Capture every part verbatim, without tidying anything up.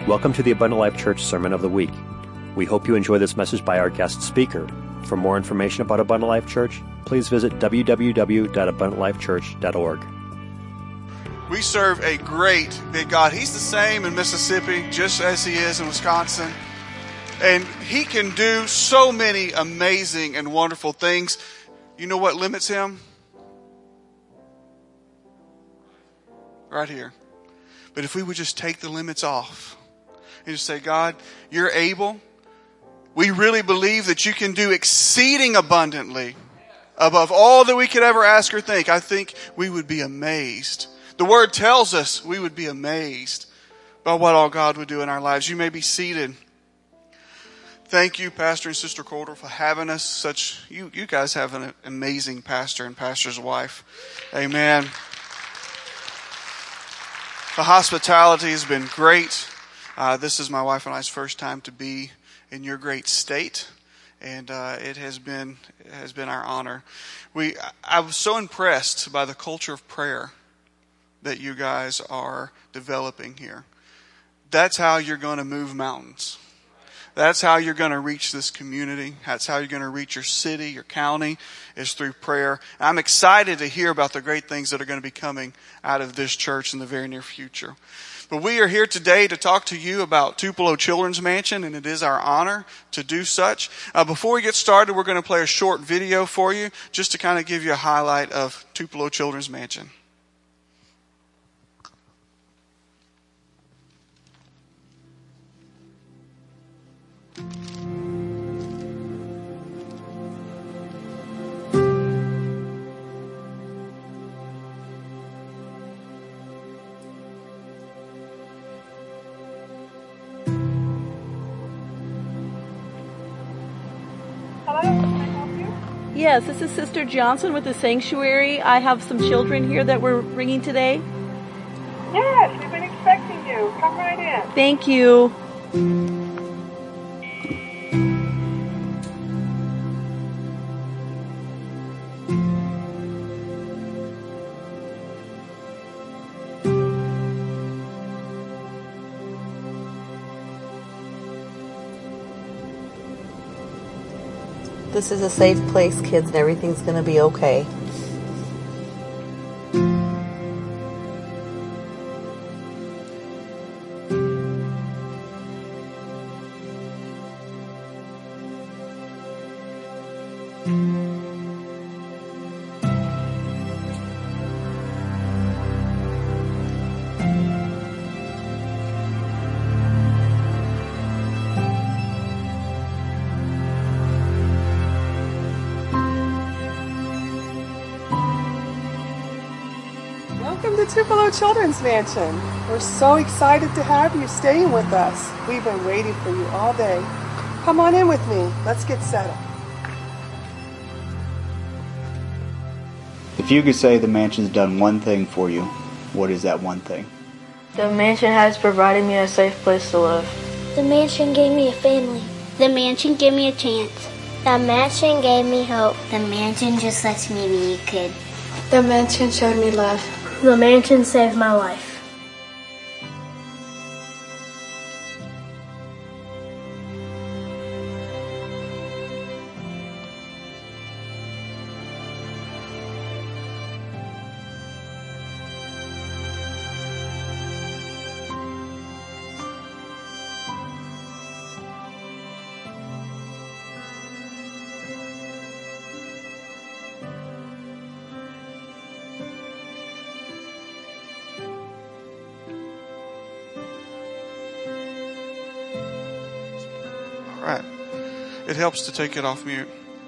Welcome to the Abundant Life Church Sermon of the Week. We hope you enjoy this message by our guest speaker. For more information about Abundant Life Church, please visit w w w dot abundant life church dot org. We serve a great big God. He's the same in Mississippi just as he is in Wisconsin. And he can do so many amazing and wonderful things. You know what limits him? Right here. But if we would just take the limits off and just say, God, you're able. We really believe that you can do exceeding abundantly above all that we could ever ask or think. I think we would be amazed. The Word tells us we would be amazed by what all God would do in our lives. You may be seated. Thank you, Pastor and Sister Cordell, for having us. Such you, you guys have an amazing pastor and pastor's wife. Amen. The hospitality has been great. Uh, this is my wife and I's first time to be in your great state, and uh, it has been it has been our honor. We I was so impressed by the culture of prayer that you guys are developing here. That's how you're going to move mountains. That's how you're going to reach this community. That's how you're going to reach your city, your county, is through prayer. I'm excited to hear about the great things that are going to be coming out of this church in the very near future. But we are here today to talk to you about Tupelo Children's Mansion, and it is our honor to do such. Uh, before we get started, we're going to play a short video for you just to kind of give you a highlight of Tupelo Children's Mansion. Yes, this is Sister Johnson with the Sanctuary. I have some children here that we're bringing today. Yes, we've been expecting you. Come right in. Thank you. This is a safe place, kids, and everything's going to be okay. Welcome to Tupelo Children's Mansion. We're so excited to have you staying with us. We've been waiting for you all day. Come on in with me. Let's get settled. If you could say the mansion's done one thing for you, what is that one thing? The mansion has provided me a safe place to live. The mansion gave me a family. The mansion gave me a chance. The mansion gave me hope. The mansion just lets me be a kid. The mansion showed me love. The mansion saved my life. Right. It helps to take it off mute.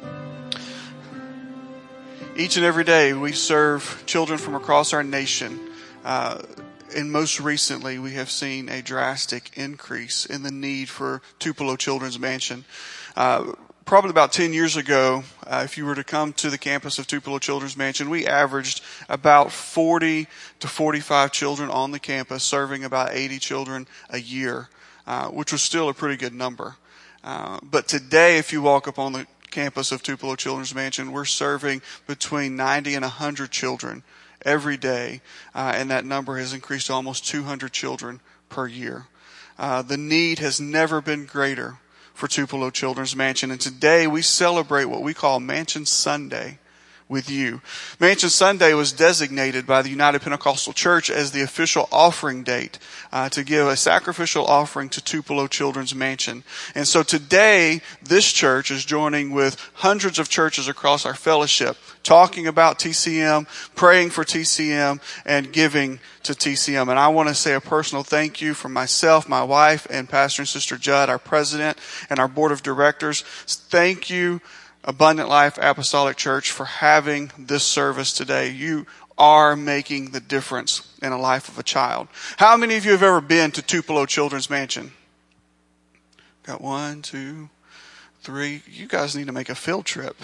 Each and every day we serve children from across our nation. Uh, and most recently we have seen a drastic increase in the need for Tupelo Children's Mansion. Uh, probably about ten years ago, uh, if you were to come to the campus of Tupelo Children's Mansion, we averaged about forty to forty-five children on the campus, serving about eighty children a year, uh, which was still a pretty good number. Uh, but today, if you walk up on the campus of Tupelo Children's Mansion, we're serving between ninety and one hundred children every day, uh, and that number has increased to almost two hundred children per year. Uh, the need has never been greater for Tupelo Children's Mansion. And today we celebrate what we call Mansion Sunday with you. Mansion Sunday was designated by the United Pentecostal Church as the official offering date uh, to give a sacrificial offering to Tupelo Children's Mansion. And so today, this church is joining with hundreds of churches across our fellowship, talking about T C M, praying for T C M, and giving to T C M. And I want to say a personal thank you from myself, my wife, and Pastor and Sister Judd, our president, and our board of directors. Thank you, Abundant Life Apostolic Church, for having this service today. You are making the difference in the life of a child. How many of you have ever been to Tupelo Children's Mansion? Got one, two, three. You guys need to make a field trip.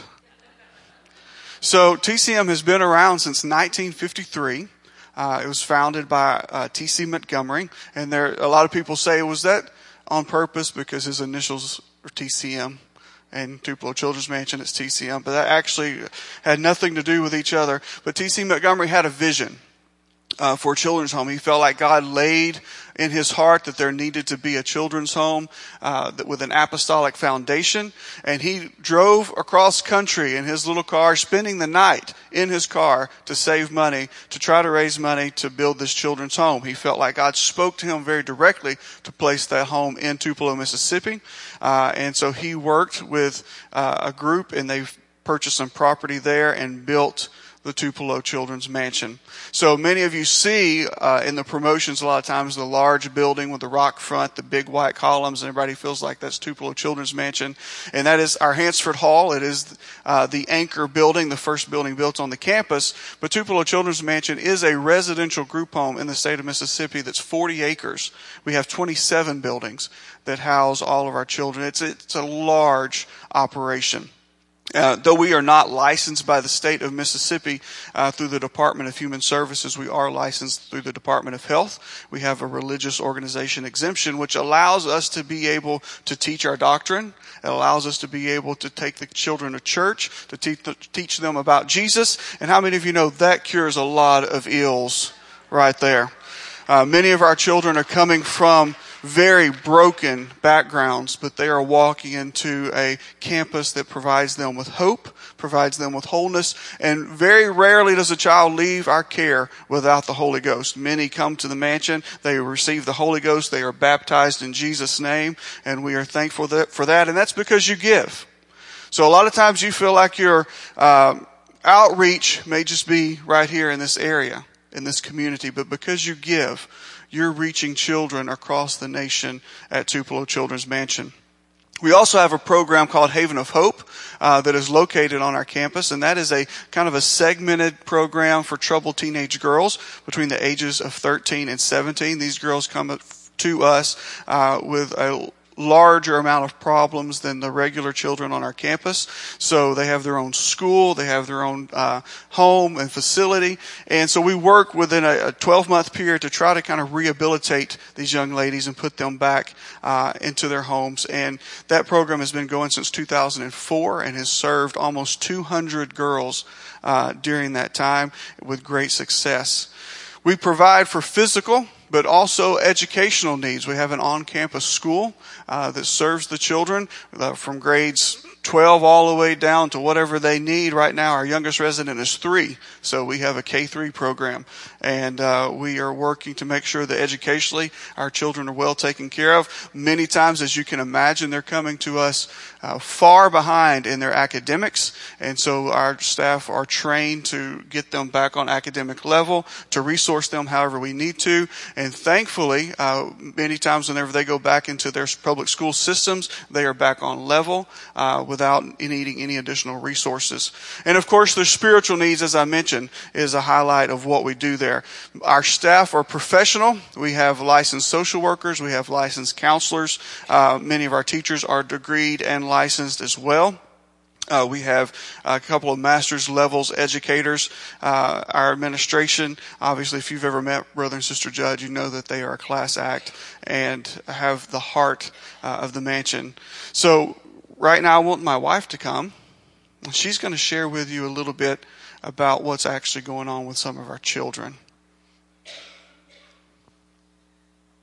So T C M has been around since nineteen fifty-three. Uh, it was founded by uh, T C Montgomery. And there, a lot of people say, was that on purpose because his initials are T C M? And Tupelo Children's Mansion is T C M, but that actually had nothing to do with each other. But T C Montgomery had a vision uh, for a children's home. He felt like God laid in his heart that there needed to be a children's home uh, that with an apostolic foundation. And he drove across country in his little car, spending the night in his car to save money, to try to raise money to build this children's home. He felt like God spoke to him very directly to place that home in Tupelo, Mississippi. Uh, and so he worked with uh, a group, and they purchased some property there and built the Tupelo Children's Mansion. So many of you see uh, in the promotions a lot of times the large building with the rock front, the big white columns, and everybody feels like that's Tupelo Children's Mansion. And that is our Hansford Hall. It is uh, the anchor building, the first building built on the campus. But Tupelo Children's Mansion is a residential group home in the state of Mississippi that's forty acres. We have twenty-seven buildings that house all of our children. It's, it's a large operation. Uh, though we are not licensed by the state of Mississippi uh, through the Department of Human Services, we are licensed through the Department of Health. We have a religious organization exemption, which allows us to be able to teach our doctrine. It allows us to be able to take the children to church, to teach, to teach them about Jesus. And how many of you know that cures a lot of ills right there? Uh, many of our children are coming from very broken backgrounds, but they are walking into a campus that provides them with hope, provides them with wholeness, and very rarely does a child leave our care without the Holy Ghost. Many come to the mansion, they receive the Holy Ghost, they are baptized in Jesus' name, and we are thankful for that, and that's because you give. So a lot of times you feel like your um, outreach may just be right here in this area, in this community, but because you give, you're reaching children across the nation at Tupelo Children's Mansion. We also have a program called Haven of Hope uh, that is located on our campus, and that is a kind of a segmented program for troubled teenage girls between the ages of thirteen and seventeen. These girls come to us uh, with a larger amount of problems than the regular children on our campus. So they have their own school, they have their own uh, home and facility. And so we work within a twelve-month period to try to kind of rehabilitate these young ladies and put them back uh, into their homes. And that program has been going since two thousand four and has served almost two hundred girls uh, during that time with great success. We provide for physical but also educational needs. We have an on-campus school uh, that serves the children uh, from grades twelve all the way down to whatever they need. Right now, our youngest resident is three, so we have a K three program, and uh, we are working to make sure that educationally our children are well taken care of. Many times, as you can imagine, they're coming to us uh, far behind in their academics, and so our staff are trained to get them back on academic level, to resource them however we need to, and thankfully, uh, many times whenever they go back into their public school systems, they are back on level uh, without needing any additional resources. And of course, their spiritual needs, as I mentioned, is a highlight of what we do there. Our staff are professional. We have licensed social workers. We have licensed counselors. Uh, many of our teachers are degreed and licensed as well. Uh, we have a couple of master's levels educators. Uh, our administration, obviously, if you've ever met Brother and Sister Judd, you know that they are a class act and have the heart uh, of the mansion. So right now I want my wife to come. She's going to share with you a little bit about what's actually going on with some of our children.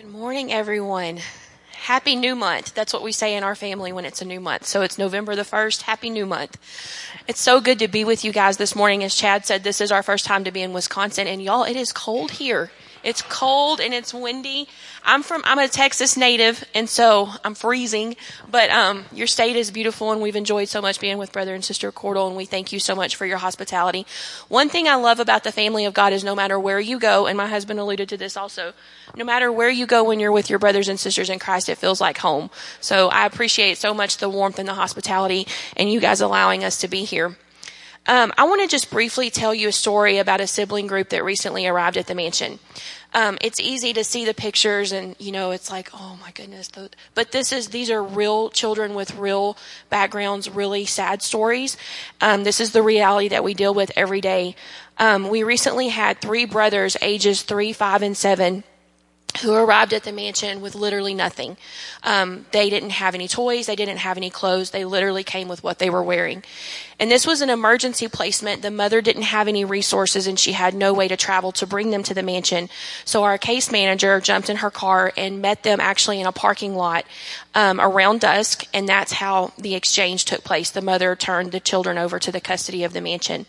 Good morning, everyone. Happy New Month. That's what we say in our family when it's a new month. So it's November the first. Happy New Month. It's so good to be with you guys this morning. As Chad said, this is our first time to be in Wisconsin. And y'all, it is cold here. It's cold and it's windy. I'm from, I'm a Texas native, and so I'm freezing. But um, your state is beautiful, and we've enjoyed so much being with Brother and Sister Cordell, and we thank you so much for your hospitality. One thing I love about the family of God is no matter where you go, and my husband alluded to this also, no matter where you go when you're with your brothers and sisters in Christ, it feels like home. So I appreciate so much the warmth and the hospitality and you guys allowing us to be here. Um, I want to just briefly tell you a story about a sibling group that recently arrived at the mansion. Um, it's easy to see the pictures and, you know, it's like, oh my goodness. The, but this is, these are real children with real backgrounds, really sad stories. Um, this is the reality that we deal with every day. Um, we recently had three brothers, ages three, five, and seven, who arrived at the mansion with literally nothing. Um, they didn't have any toys. They didn't have any clothes. They literally came with what they were wearing. And this was an emergency placement. The mother didn't have any resources, and she had no way to travel to bring them to the mansion. So our case manager jumped in her car and met them actually in a parking lot um, around dusk, and that's how the exchange took place. The mother turned the children over to the custody of the mansion.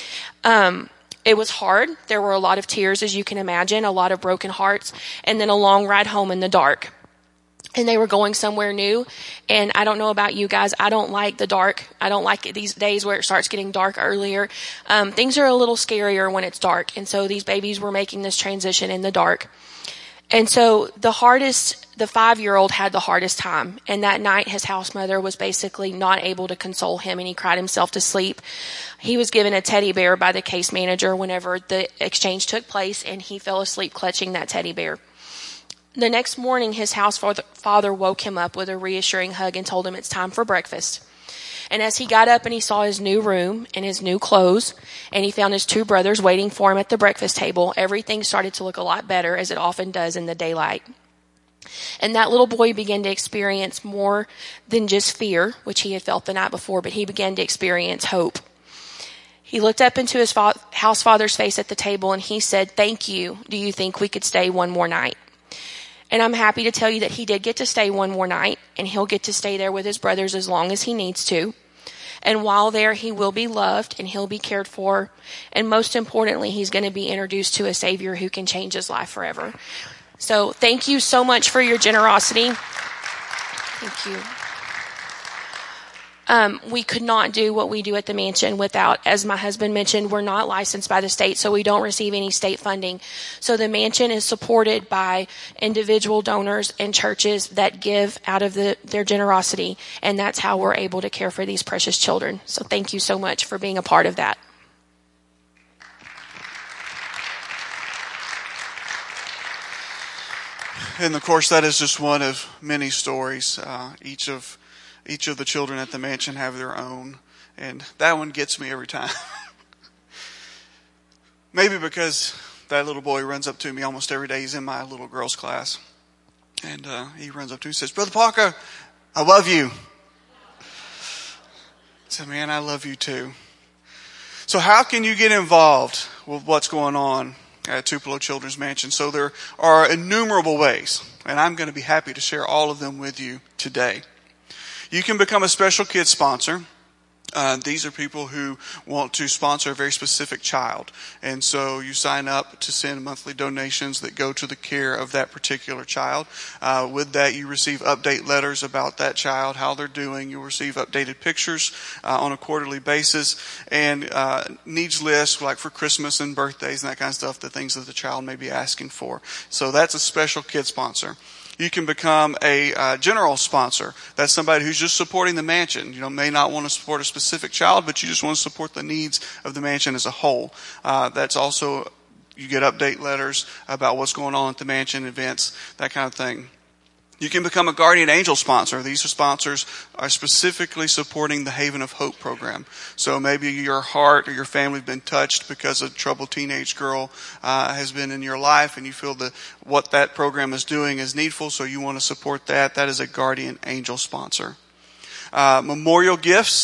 Um, It was hard. There were a lot of tears, as you can imagine, a lot of broken hearts, and then a long ride home in the dark. And they were going somewhere new. And I don't know about you guys. I don't like the dark. I don't like it these days where it starts getting dark earlier. Um, things are a little scarier when it's dark. And so these babies were making this transition in the dark. And so the hardest, the five-year-old had the hardest time. And that night, his house mother was basically not able to console him, and he cried himself to sleep. He was given a teddy bear by the case manager whenever the exchange took place, and he fell asleep clutching that teddy bear. The next morning, his house father woke him up with a reassuring hug and told him it's time for breakfast. And as he got up and he saw his new room and his new clothes, and he found his two brothers waiting for him at the breakfast table, everything started to look a lot better, as it often does in the daylight. And that little boy began to experience more than just fear, which he had felt the night before, but he began to experience hope. He looked up into his fa- house father's face at the table, and he said, "Thank you. Do you think we could stay one more night?" And I'm happy to tell you that he did get to stay one more night, and he'll get to stay there with his brothers as long as he needs to. And while there, he will be loved and he'll be cared for. And most importantly, he's going to be introduced to a Savior who can change his life forever. So thank you so much for your generosity. Thank you. Um, we could not do what we do at the mansion without, as my husband mentioned, we're not licensed by the state, so we don't receive any state funding. So the mansion is supported by individual donors and churches that give out of the, their generosity, and that's how we're able to care for these precious children. So thank you so much for being a part of that. And of course, that is just one of many stories. Uh, each of Each of the children at the mansion have their own, and that one gets me every time. Maybe because that little boy runs up to me almost every day. He's in my little girls' class, and uh, he runs up to me and says, "Brother Parker, I love you." I said, "Man, I love you too." So how can you get involved with what's going on at Tupelo Children's Mansion? So there are innumerable ways, and I'm going to be happy to share all of them with you today. You can become a special kids sponsor. Uh, these are people who want to sponsor a very specific child. And so you sign up to send monthly donations that go to the care of that particular child. Uh, with that, you receive update letters about that child, how they're doing. You'll receive updated pictures uh, on a quarterly basis, and uh, needs lists like for Christmas and birthdays and that kind of stuff, the things that the child may be asking for. So that's a special kid sponsor. You can become a uh, general sponsor. That's somebody who's just supporting the mansion. You know, may not want to support a specific child, but you just want to support the needs of the mansion as a whole. Uh, that's also, you get update letters about what's going on at the mansion, events, that kind of thing. You can become a guardian angel sponsor. These are sponsors are specifically supporting the Haven of Hope program. So maybe your heart or your family have been touched because a troubled teenage girl uh, has been in your life, and you feel that what that program is doing is needful, so you want to support that. That is a guardian angel sponsor. Uh, memorial gifts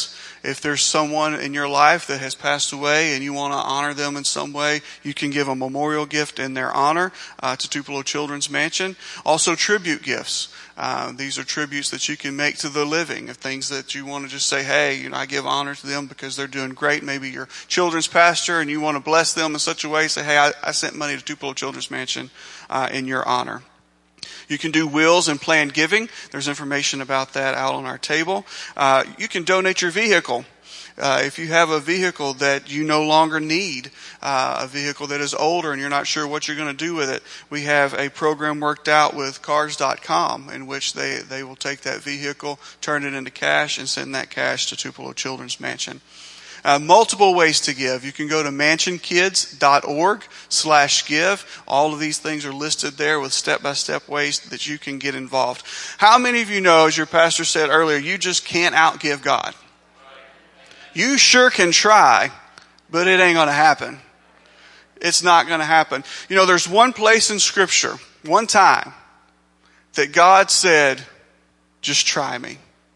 If there's someone in your life that has passed away and you want to honor them in some way, you can give a memorial gift in their honor uh, to Tupelo Children's Mansion. Also, tribute gifts. Uh, these are tributes that you can make to the living, of things that you want to just say, hey, you know, I give honor to them because they're doing great. Maybe you're children's pastor and you want to bless them in such a way, say, hey, I, I sent money to Tupelo Children's Mansion uh, in your honor. You can do wills and planned giving. There's information about that out on our table. Uh, you can donate your vehicle. Uh, if you have a vehicle that you no longer need, uh, a vehicle that is older and you're not sure what you're going to do with it, we have a program worked out with cars dot com in which they, they will take that vehicle, turn it into cash, and send that cash to Tupelo Children's Mansion. Uh, multiple ways to give. You can go to mansionkids.org slash give. All of these things are listed there with step-by-step ways that you can get involved. How many of you know, as your pastor said earlier, you just can't outgive God? You sure can try, but it ain't going to happen. It's not going to happen. You know, there's one place in Scripture, one time, that God said, just try me.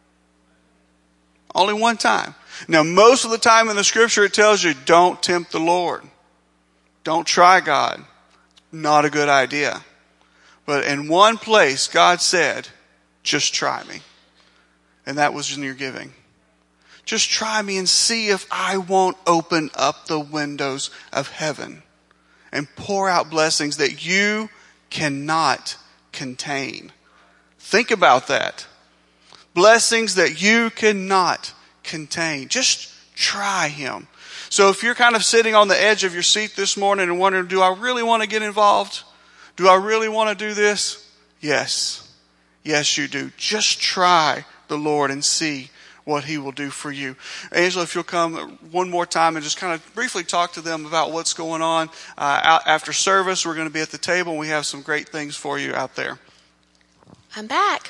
Only one time. Now, most of the time in the Scripture, it tells you, don't tempt the Lord. Don't try God. Not a good idea. But in one place, God said, just try me. And that was in your giving. Just try me and see if I won't open up the windows of heaven and pour out blessings that you cannot contain. Think about that. Blessings that you cannot contain. Just try Him. So if you're kind of sitting on the edge of your seat this morning and wondering, do I really want to get involved? Do I really want to do this? Yes. Yes, you do. Just try the Lord and see what He will do for you. Angela, if you'll come one more time and just kind of briefly talk to them about what's going on. Uh, out after service, we're going to be at the table and we have some great things for you out there. I'm back.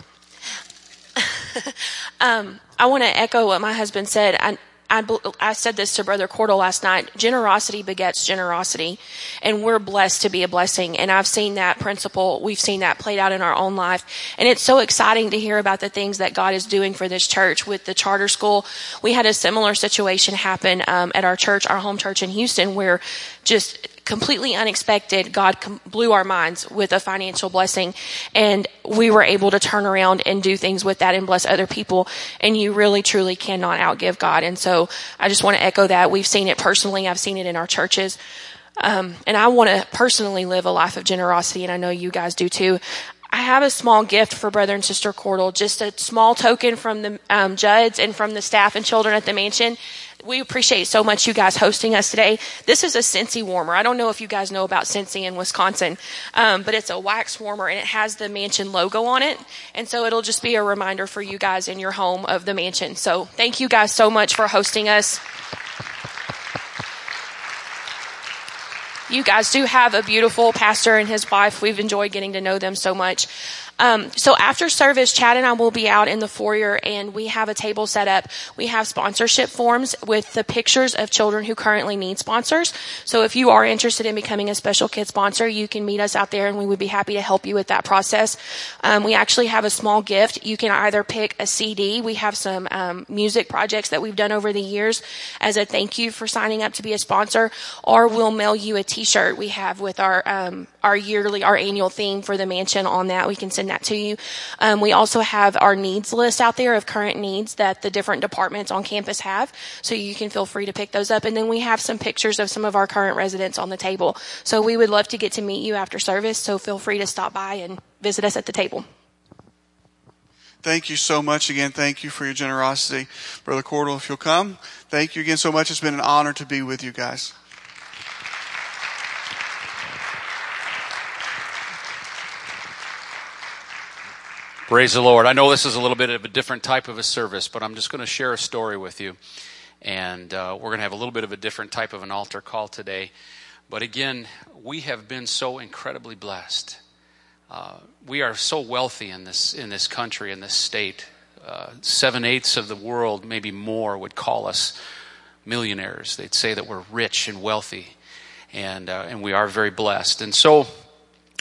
um, I want to echo what my husband said. I, I, I said this to Brother Cordell last night. Generosity begets generosity, and we're blessed to be a blessing. And I've seen that principle. We've seen that played out in our own life. And it's so exciting to hear about the things that God is doing for this church with the charter school. We had a similar situation happen um, at our church, our home church in Houston, where just completely unexpected, God com- blew our minds with a financial blessing, and we were able to turn around and do things with that and bless other people. And you really, truly cannot outgive God. And so I just want to echo that. We've seen it personally. I've seen it in our churches. Um, and I want to personally live a life of generosity, and I know you guys do too. I have a small gift for Brother and Sister Cordell, just a small token from the um, Judds and from the staff and children at the mansion. We appreciate so much you guys hosting us today. This is a Scentsy warmer. I don't know if you guys know about Scentsy in Wisconsin, um, but it's a wax warmer, and it has the mansion logo on it. And so it'll just be a reminder for you guys in your home of the mansion. So thank you guys so much for hosting us. You guys do have a beautiful pastor and his wife. We've enjoyed getting to know them so much. Um, so after service, Chad and I will be out in the foyer, and we have a table set up. We have sponsorship forms with the pictures of children who currently need sponsors. So if you are interested in becoming a special kid sponsor, you can meet us out there, and we would be happy to help you with that process. Um, we actually have a small gift. You can either pick a C D. We have some um, music projects that we've done over the years as a thank you for signing up to be a sponsor, or we'll mail you a T-shirt we have with our um, our yearly, our annual theme for the mansion on that. We can send that to you. Um, we also have our needs list out there of current needs that the different departments on campus have, so you can feel free to pick those up. And then we have some pictures of some of our current residents on the table. So we would love to get to meet you after service, so feel free to stop by and visit us at the table. Thank you so much again. Thank you for your generosity. Brother Cordell, if you'll come. Thank you again so much. It's been an honor to be with you guys. Praise the Lord. I know this is a little bit of a different type of a service, but I'm just going to share a story with you. And uh, we're going to have a little bit of a different type of an altar call today. But again, we have been so incredibly blessed. Uh, we are so wealthy in this in this country, in this state. Uh, seven-eighths of the world, maybe more, would call us millionaires. They'd say that we're rich and wealthy. And, uh, and we are very blessed. And so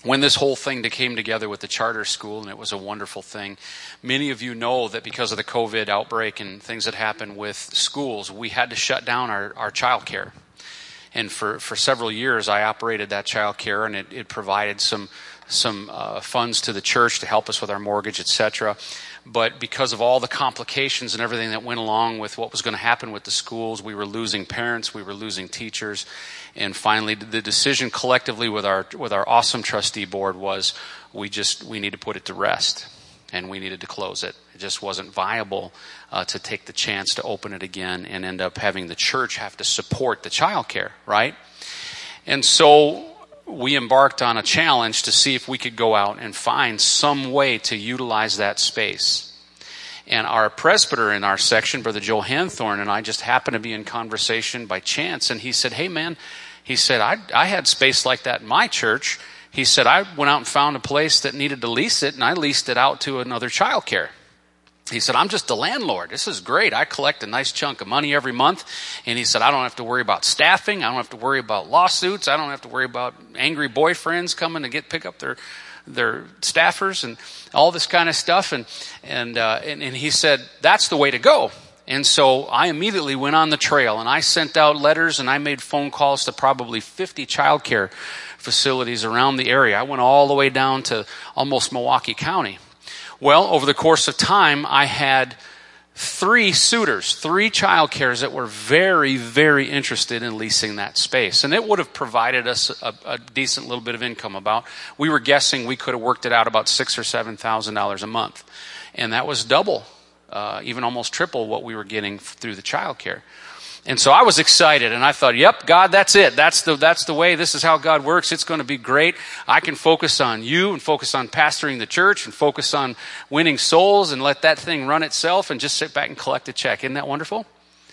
when this whole thing came together with the charter school, and it was a wonderful thing, many of you know that because of the COVID outbreak and things that happened with schools, we had to shut down our, our child care. And for, for several years, I operated that child care, and it, it provided some some uh, funds to the church to help us with our mortgage, et cetera. But because of all the complications and everything that went along with what was going to happen with the schools, we were losing parents, we were losing teachers, and finally the decision collectively with our with our awesome trustee board was we just we need to put it to rest, and we needed to close it. It just wasn't viable uh, to take the chance to open it again and end up having the church have to support the child care, right? And so we embarked on a challenge to see if we could go out and find some way to utilize that space. And our presbyter in our section, Brother Joe Hanthorne, and I just happened to be in conversation by chance, and he said, hey man, he said, I, I had space like that in my church. He said, I went out and found a place that needed to lease it, and I leased it out to another child care. He said, I'm just a landlord. This is great. I collect a nice chunk of money every month. And he said, I don't have to worry about staffing. I don't have to worry about lawsuits. I don't have to worry about angry boyfriends coming to get pick up their their staffers and all this kind of stuff. And and, uh, and and he said, that's the way to go. And so I immediately went on the trail, and I sent out letters, and I made phone calls to probably fifty childcare facilities around the area. I went all the way down to almost Milwaukee County. Well, over the course of time, I had three suitors, three child cares that were very, very interested in leasing that space. And it would have provided us a, a decent little bit of income. About, we were guessing we could have worked it out about six or seven thousand dollars a month. And that was double, uh, even almost triple what we were getting through the child care. And so I was excited, and I thought, yep, God, that's it. That's the that's the way. This is how God works. It's going to be great. I can focus on you and focus on pastoring the church and focus on winning souls and let that thing run itself and just sit back and collect a check. Isn't that wonderful?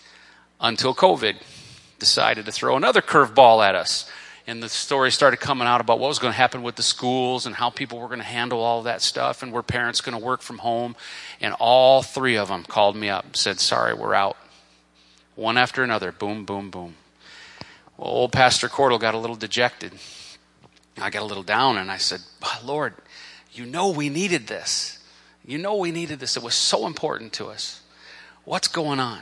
Until COVID decided to throw another curveball at us. And the story started coming out about what was going to happen with the schools and how people were going to handle all of that stuff, and were parents going to work from home. And all three of them called me up and said, sorry, we're out. One after another, boom, boom, boom. Well, old Pastor Cordell got a little dejected. I got a little down, and I said, Lord, you know we needed this. You know we needed this. It was so important to us. What's going on?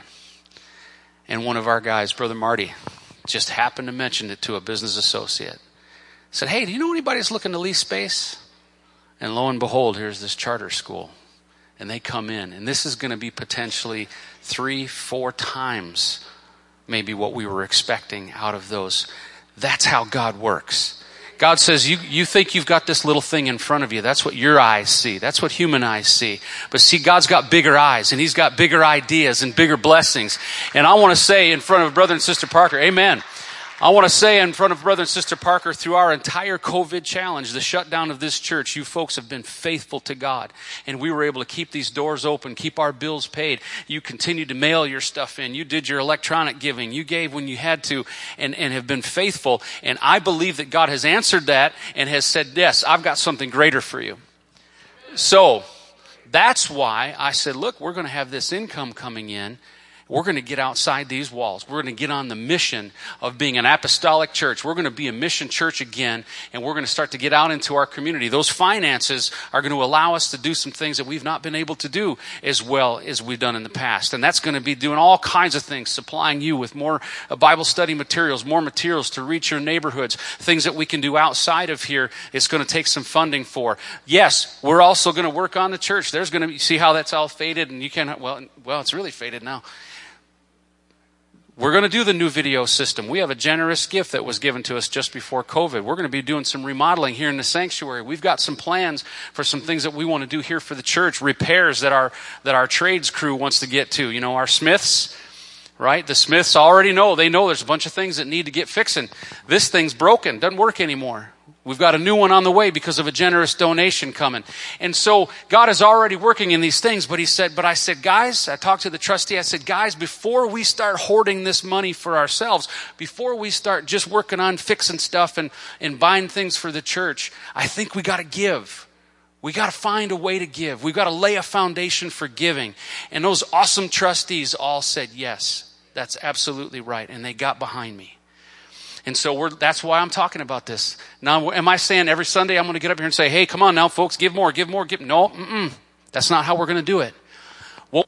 And one of our guys, Brother Marty, just happened to mention it to a business associate. Said, hey, do you know anybody that's looking to lease space? And lo and behold, here's this charter school. And they come in, and this is going to be potentially three, four times maybe what we were expecting out of those. That's how God works. God says, you, you think you've got this little thing in front of you. That's what your eyes see. That's what human eyes see. But see, God's got bigger eyes, and he's got bigger ideas and bigger blessings. And I want to say in front of Brother and Sister Parker, amen. I want to say in front of Brother and Sister Parker, through our entire COVID challenge, the shutdown of this church, you folks have been faithful to God. And we were able to keep these doors open, keep our bills paid. You continued to mail your stuff in. You did your electronic giving. You gave when you had to, and, and have been faithful. And I believe that God has answered that and has said, yes, I've got something greater for you. So that's why I said, look, we're going to have this income coming in. We're going to get outside these walls. We're going to get on the mission of being an apostolic church. We're going to be a mission church again, and we're going to start to get out into our community. Those finances are going to allow us to do some things that we've not been able to do as well as we've done in the past. And that's going to be doing all kinds of things, supplying you with more Bible study materials, more materials to reach your neighborhoods, things that we can do outside of here. It's going to take some funding for. Yes, we're also going to work on the church. There's going to be, see how that's all faded, and you can, well, well, it's really faded now. We're going to do the new video system. We have a generous gift that was given to us just before COVID. We're going to be doing some remodeling here in the sanctuary. We've got some plans for some things that we want to do here for the church, repairs that our that our trades crew wants to get to. You know, our Smiths, right? The Smiths already know. They know there's a bunch of things that need to get fixing. This thing's broken, doesn't work anymore. We've got a new one on the way because of a generous donation coming. And so God is already working in these things. But he said, but I said, guys, I talked to the trustee. I said, guys, before we start hoarding this money for ourselves, before we start just working on fixing stuff and, and buying things for the church, I think we got to give. We got to find a way to give. We've got to lay a foundation for giving. And those awesome trustees all said, yes, that's absolutely right. And they got behind me. And so we're, that's why I'm talking about this. Now, am I saying every Sunday I'm going to get up here and say, hey, come on now, folks, give more, give more, give... No, mm-mm. That's not how we're going to do it. Well,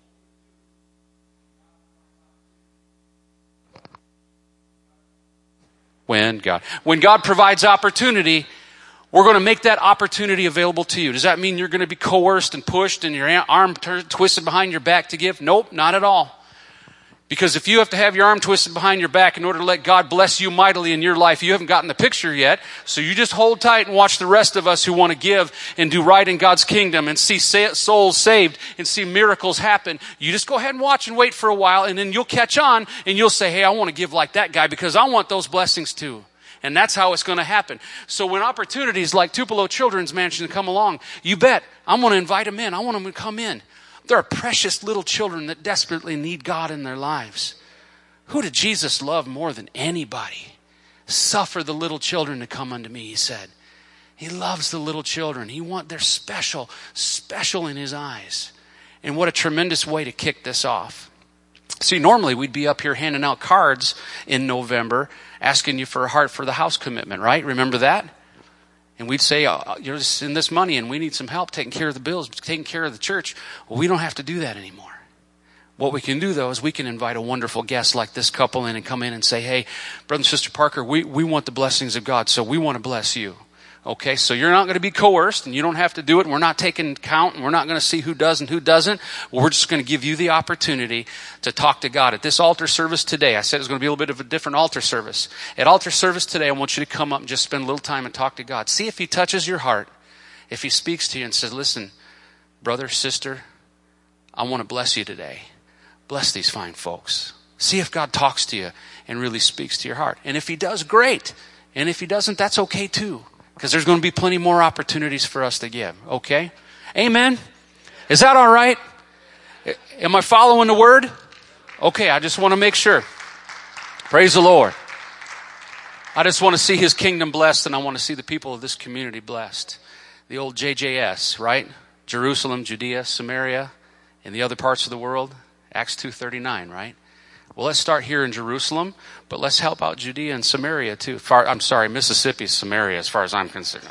when God, when God provides opportunity, we're going to make that opportunity available to you. Does that mean you're going to be coerced and pushed and your arm t- twisted behind your back to give? Nope, not at all. Because if you have to have your arm twisted behind your back in order to let God bless you mightily in your life, you haven't gotten the picture yet. So you just hold tight and watch the rest of us who want to give and do right in God's kingdom and see souls saved and see miracles happen. You just go ahead and watch and wait for a while, and then you'll catch on and you'll say, hey, I want to give like that guy because I want those blessings too. And that's how it's going to happen. So when opportunities like Tupelo Children's Mansion come along, you bet I'm going to invite them in. I want them to come in. There are precious little children that desperately need God in their lives. Who did Jesus love more than anybody? Suffer the little children to come unto me, he said. He loves the little children. He want, they're special, special in his eyes. And what a tremendous way to kick this off. See, normally we'd be up here handing out cards in November, asking you for a heart for the house commitment, right? Remember that? And we'd say, oh, you're just in this money and we need some help taking care of the bills, taking care of the church. Well, we don't have to do that anymore. What we can do, though, is we can invite a wonderful guest like this couple in and come in and say, hey, Brother and Sister Parker, we, we want the blessings of God, so we want to bless you. Okay, so you're not going to be coerced and you don't have to do it. And we're not taking count and we're not going to see who does and who doesn't. Well, we're just going to give you the opportunity to talk to God. At this altar service today, I said it was going to be a little bit of a different altar service. At altar service today, I want you to come up and just spend a little time and talk to God. See if he touches your heart. If he speaks to you and says, listen, brother, sister, I want to bless you today. Bless these fine folks. See if God talks to you and really speaks to your heart. And if he does, great. And if he doesn't, that's okay too. Because there's going to be plenty more opportunities for us to give. Okay? Amen? Is that all right? Am I following the word? Okay, I just want to make sure. Praise the Lord. I just want to see his kingdom blessed, and I want to see the people of this community blessed. The old J J S, right? Jerusalem, Judea, Samaria, and the other parts of the world. Acts two thirty-nine, right? Well, let's start here in Jerusalem, but let's help out Judea and Samaria too. Far, I'm sorry, Mississippi is Samaria as far as I'm concerned.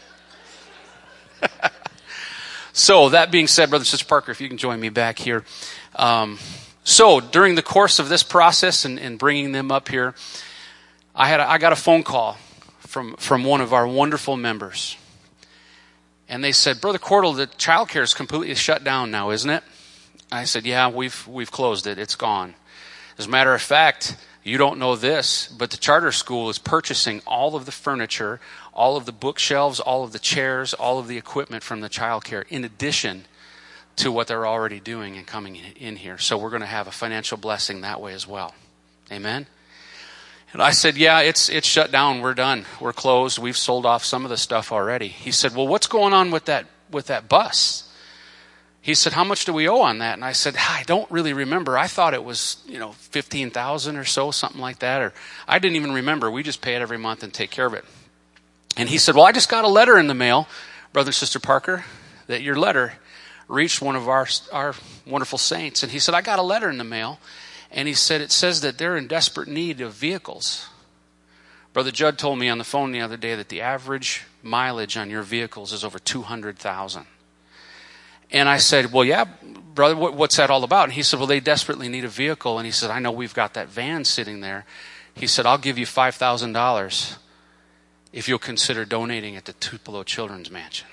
So that being said, Brother and Sister Parker, if you can join me back here. Um, so during the course of this process and, and bringing them up here, I had a, I got a phone call from, from one of our wonderful members. And they said, Brother Cordell, the child care is completely shut down now, isn't it? I said, yeah, we've we've closed it. It's gone. As a matter of fact, you don't know this, but the charter school is purchasing all of the furniture, all of the bookshelves, all of the chairs, all of the equipment from the child care, in addition to what they're already doing and coming in here. So we're going to have a financial blessing that way as well. Amen? And I said, yeah, it's it's shut down. We're done. We're closed. We've sold off some of the stuff already. He said, well, what's going on with that with that bus? He said, how much do we owe on that? And I said, I don't really remember. I thought it was, you know, fifteen thousand dollars or so, something like that. Or I didn't even remember. We just pay it every month and take care of it. And he said, well, I just got a letter in the mail, Brother and Sister Parker, that your letter reached one of our, our wonderful saints. And he said, I got a letter in the mail. And he said, it says that they're in desperate need of vehicles. Brother Judd told me on the phone the other day that the average mileage on your vehicles is over two hundred thousand. And I said, well, yeah, brother, what, what's that all about? And he said, well, they desperately need a vehicle. And he said, I know we've got that van sitting there. He said, I'll give you five thousand dollars if you'll consider donating it to Tupelo Children's Mansion.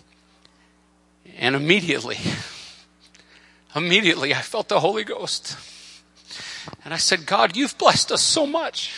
And immediately, immediately I felt the Holy Ghost. And I said, God, you've blessed us so much.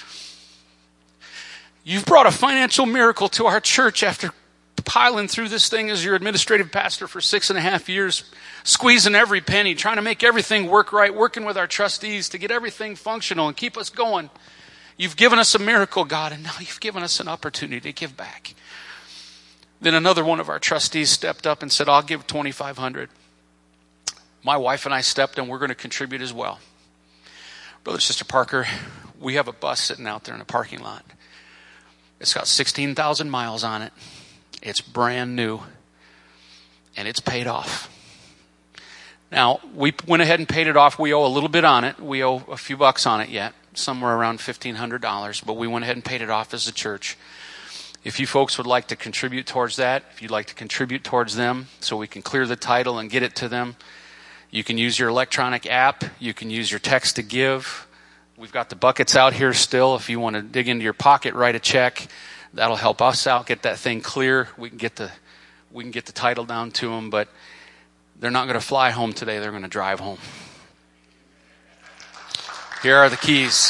You've brought a financial miracle to our church after piling through this thing as your administrative pastor for six and a half years, squeezing every penny, trying to make everything work right, working with our trustees to get everything functional and keep us going. You've given us a miracle, God, and now you've given us an opportunity to give back. Then another one of our trustees stepped up and said, I'll give twenty-five hundred dollars. My wife and I stepped and we're going to contribute as well. Brother, Sister Parker, we have a bus sitting out there in a parking lot. It's got sixteen thousand miles on it. It's brand new, and it's paid off. Now, we went ahead and paid it off. We owe a little bit on it. We owe a few bucks on it yet. somewhere around fifteen hundred dollars, but we went ahead and paid it off as a church. If you folks would like to contribute towards that, if you'd like to contribute towards them so we can clear the title and get it to them, you can use your electronic app. You can use your text to give. We've got the buckets out here still. If you want to dig into your pocket, write a check. That'll help us out, get that thing clear. We can get the we can get the title down to them, but they're not going to fly home today. They're going to drive home. Here are the keys.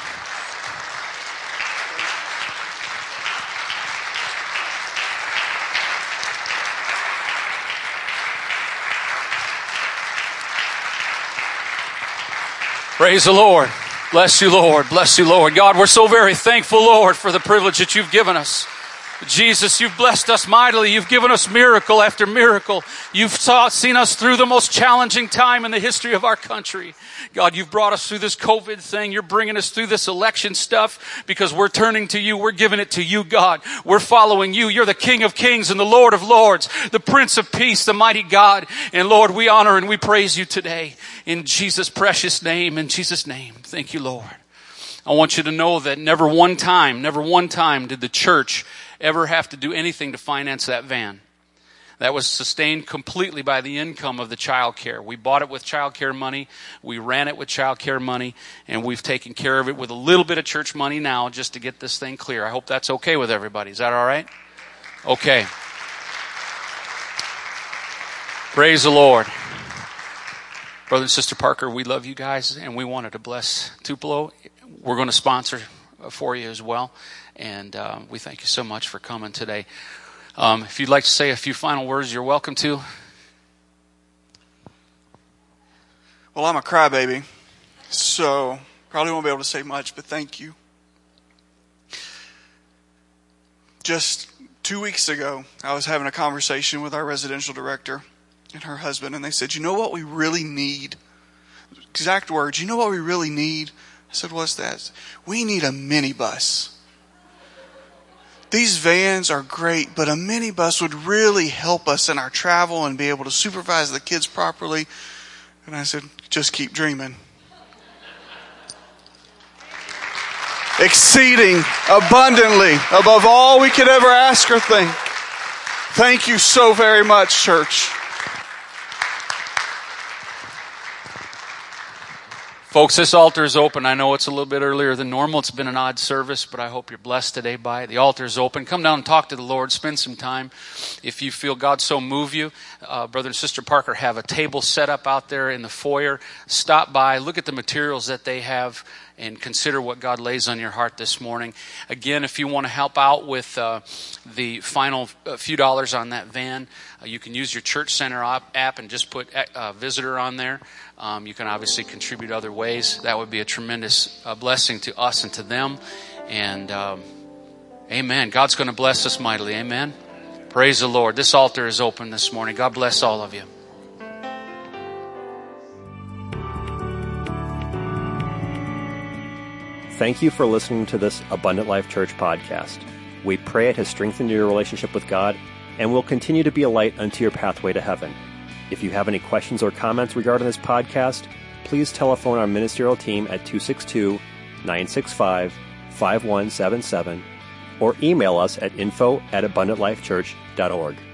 Praise the Lord. Bless you, Lord. Bless you, Lord. God, we're so very thankful, Lord, for the privilege that you've given us. Jesus, you've blessed us mightily. You've given us miracle after miracle. You've saw, seen us through the most challenging time in the history of our country. God, you've brought us through this COVID thing. You're bringing us through this election stuff because we're turning to you. We're giving it to you, God. We're following you. You're the King of Kings and the Lord of Lords, the Prince of Peace, the mighty God. And Lord, we honor and we praise you today in Jesus' precious name. In Jesus' name. Thank you, Lord. I want you to know that never one time, never one time did the church ever have to do anything to finance that van. That was sustained completely by the income of the child care. We bought it with child care money. We ran it with child care money. And we've taken care of it with a little bit of church money now just to get this thing clear. I hope that's okay with everybody. Is that all right? Okay. Praise the Lord. Brother and Sister Parker, we love you guys, and we wanted to bless Tupelo. We're going to sponsor for you as well. And uh, we thank you so much for coming today. Um, if you'd like to say a few final words, you're welcome to. Well, I'm a crybaby, so probably won't be able to say much, but thank you. Just two weeks ago, I was having a conversation with our residential director and her husband, and they said, you know what we really need? Exact words, you know what we really need? I said, what's that? We need a minibus. These vans are great, but a minibus would really help us in our travel and be able to supervise the kids properly. And I said, just keep dreaming. Exceeding abundantly above all we could ever ask or think. Thank you so very much, church. Folks, this altar is open. I know it's a little bit earlier than normal. It's been an odd service, but I hope you're blessed today by it. The altar is open. Come down and talk to the Lord. Spend some time. If you feel God so move you, uh, Brother and Sister Parker have a table set up out there in the foyer. Stop by. Look at the materials that they have and consider what God lays on your heart this morning. Again, if you want to help out with uh, the final uh, few dollars on that van, uh, you can use your Church Center app and just put uh, visitor on there. Um, you can obviously contribute other ways. That would be a tremendous uh, blessing to us and to them. And um, amen. God's going to bless us mightily. Amen. Praise the Lord. This altar is open this morning. God bless all of you. Thank you for listening to this Abundant Life Church podcast. We pray it has strengthened your relationship with God and will continue to be a light unto your pathway to heaven. If you have any questions or comments regarding this podcast, please telephone our ministerial team at two six two, nine six five, five one seven seven or email us at info at abundant life church dot org.